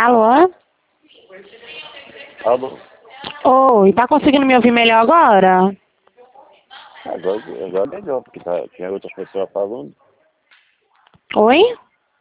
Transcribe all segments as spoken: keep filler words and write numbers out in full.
Alô? Alô? Oi, tá conseguindo me ouvir melhor agora? Agora, agora é melhor, porque tá, tinha outras pessoas falando. Oi?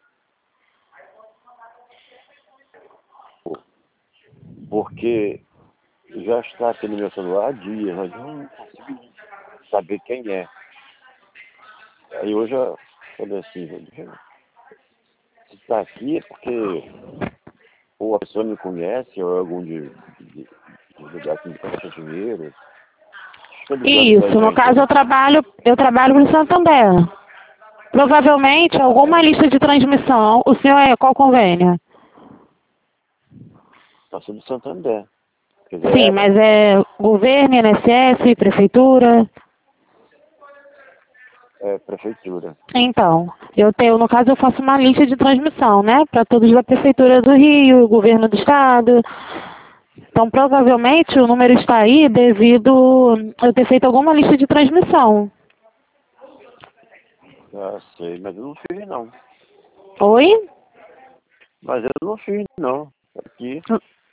Porque já está aqui no meu celular há dias, mas eu não consigo saber quem é. Aí hoje eu falei assim, deixa eu- se está aqui é porque ou a pessoa me conhece, ou é algum de, de, de lugar que me presta dinheiro. Estou ligando da Isso, no agência, caso né? eu trabalho, eu trabalho no Santander. Provavelmente alguma lista de transmissão. O senhor é qual convênio? Está sendo Santander. Quer dizer, Sim, era. mas é governo, I N S S, prefeitura. É, prefeitura. Então, eu tenho, no caso eu faço uma lista de transmissão, né? Para todos da prefeitura do Rio, governo do estado. Então, provavelmente o número está aí devido eu ter feito alguma lista de transmissão. Ah, sei, mas eu não fiz não. Oi? Mas eu não fiz não. Aqui.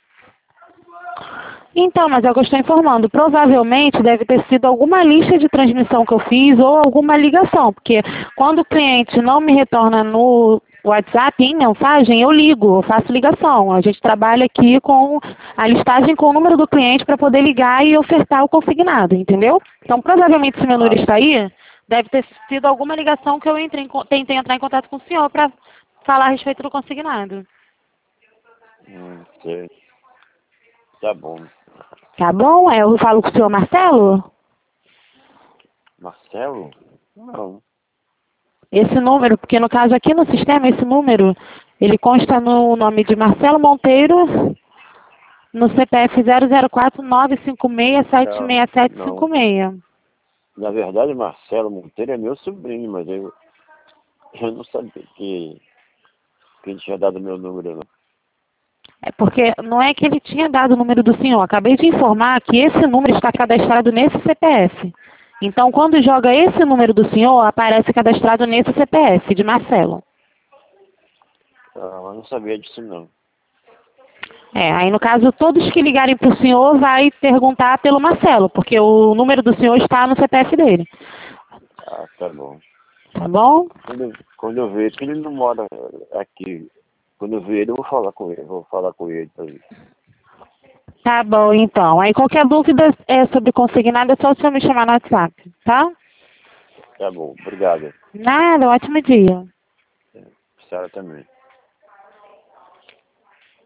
Então, mas é o que eu estou informando. Provavelmente deve ter sido alguma lista de transmissão que eu fiz ou alguma ligação, porque quando o cliente não me retorna no WhatsApp em mensagem, eu ligo, eu faço ligação. A gente trabalha aqui com a listagem com o número do cliente para poder ligar e ofertar o consignado, entendeu? Então, provavelmente, se meu número Ah, está aí, deve ter sido alguma ligação que eu entrei em con- tentei entrar em contato com o senhor para falar a respeito do consignado. hum, sei. Tá bom. Tá bom? É, eu falo com o senhor Marcelo? Marcelo? Não. Esse número, porque no caso aqui no sistema, esse número, ele consta no nome de Marcelo Monteiro, no C P F zero zero quatro nove cinco seis sete Não, seis sete cinco não. seis. Na verdade, Marcelo Monteiro é meu sobrinho, mas eu, eu não sabia que, que ele tinha dado meu número, não. É porque não é que ele tinha dado o número do senhor. Acabei de informar que esse número está cadastrado nesse C P F. Então, quando joga esse número do senhor, aparece cadastrado nesse C P F de Marcelo. Ah, eu não sabia disso, não. É, aí no caso, todos que ligarem para o senhor vai perguntar pelo Marcelo, porque o número do senhor está no C P F dele. Ah, tá bom. Tá bom? Quando eu, quando eu ver que ele não mora aqui, quando eu ver ele, eu vou falar com ele, vou falar com ele pra ele. Tá bom, então. Aí qualquer dúvida é sobre consignado, é só o senhor me chamar no WhatsApp, tá? Tá bom, obrigado. Nada, ótimo dia. É, a senhora também.